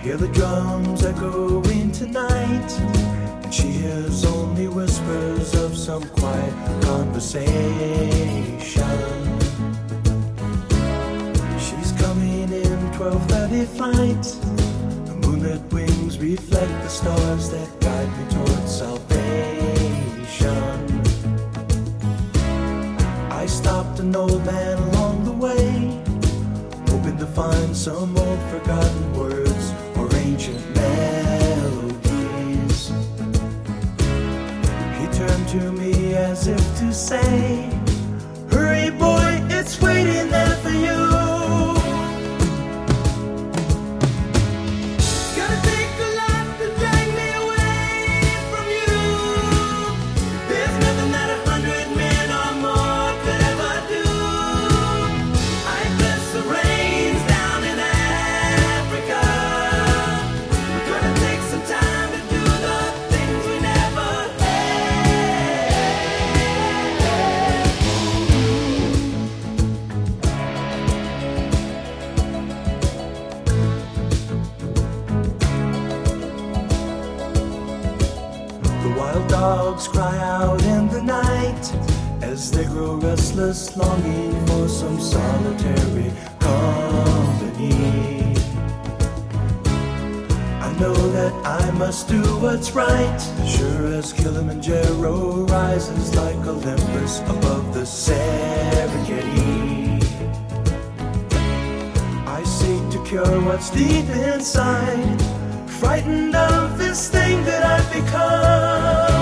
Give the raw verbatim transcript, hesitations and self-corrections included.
hear the drums echoing tonight, and she hears only whispers of some quiet conversation. She's coming in twelve thirty flight. The moonlit wings reflect the stars that guide me towards salvation. I stopped an old man along the way, hoping to find some old forgotten words or ancient melodies. He turned to me as if to say, hurry boy, it's waiting there for you. Dogs cry out in the night as they grow restless, longing for some solitary company. I know that I must do what's right, sure as Kilimanjaro rises like Olympus above the Serengeti. I seek to cure what's deep inside, frightened of this thing that I've become.